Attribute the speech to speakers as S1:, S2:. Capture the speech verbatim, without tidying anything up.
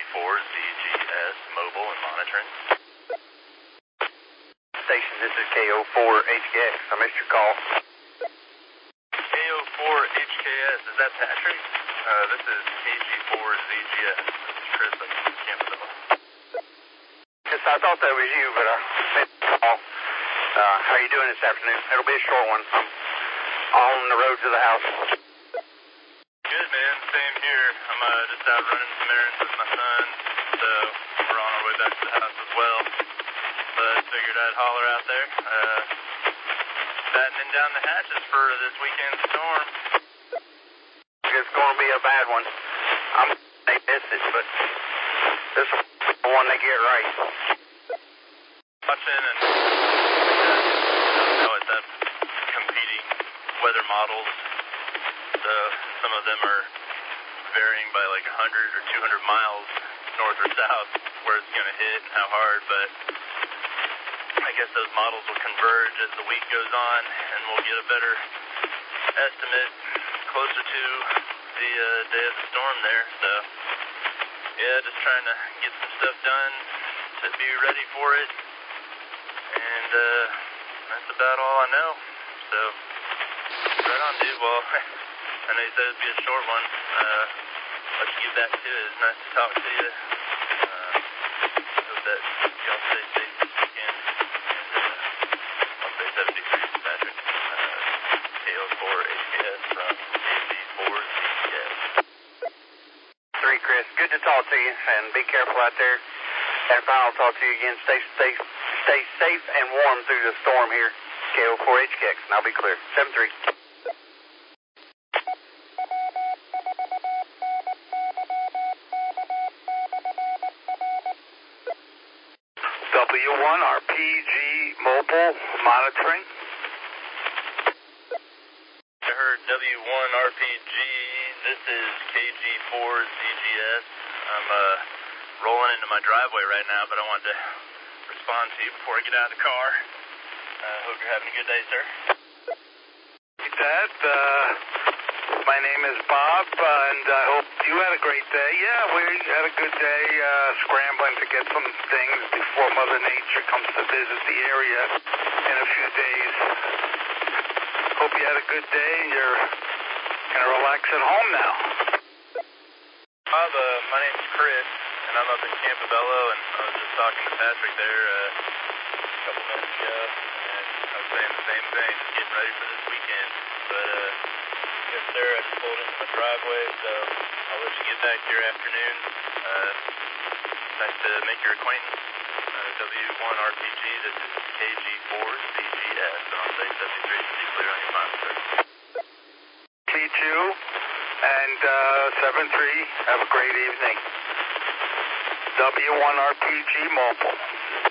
S1: four Z G S mobile and monitoring.
S2: Station, this is K O four H K X. I missed your call.
S1: K O four H K S, is that Patrick? Uh, this is K G four Z G S. This is Chris up in Campbell.
S2: Yes, I thought that was you, but I missed the call. Uh, how are you doing this afternoon? It'll be a short one. I'm on the road to the house.
S1: Good, man. Same here. I'm uh, just out running some errands with my son, so we're on our way back to the house as well. But figured I'd holler out there. Uh, battening down the hatches for this weekend's storm.
S2: It's going to be a bad one. I'm they miss it, but this is the one they get right.
S1: Watching and uh, know it's that competing weather models. So some of them are varying by like one hundred or two hundred miles north or south where it's going to hit and how hard, but I guess those models will converge as the week goes on and we'll get a better estimate closer to the uh, day of the storm there. So yeah, just trying to get some stuff done to be ready for it, and uh, that's about all I know. So right on, dude. Well, I know you said it'd be a short one. Uh, let you get back to it. It's nice to talk to you. Uh, hope that y'all stay safe this weekend. And uh, I'll say seventy-three, Patrick. Uh, K O four H K S from K G four Z G S.
S2: Three, Chris. Good to talk to you, and be careful out there. And if I don't talk to you again, stay, stay, stay safe and warm through the storm here. K O four H K X, and I'll be clear. seven three. W one R P G mobile monitoring.
S1: I heard W one R P G. This is K G four Z G S. I'm uh, rolling into my driveway right now, but I wanted to respond to you before I get out of the car. I uh, hope you're having a good day, sir.
S2: Hey, Dad, uh, my name is Bob, and I hope you had a great day. Yeah, we had a good day uh, scrambling to get some things before Mother Nature comes to visit the area in a few days. Hope you had a good day and you're going to relax at home now.
S1: Bob, uh, my name's Chris, and I'm up in Campobello, and I was just talking to Patrick there uh, a couple minutes ago, and I was saying the same thing, just getting ready for this weekend. But, uh, yes, sir, I just pulled into my driveway, so I'll let you get back to your afternoon. Uh, nice to make your acquaintance. Uh, W one R P G, this is K G four Z G S, and I'll say seventy-three to be clear on your mind, sir.
S2: T two and uh, seven three, have a great evening. W one R P G mobile.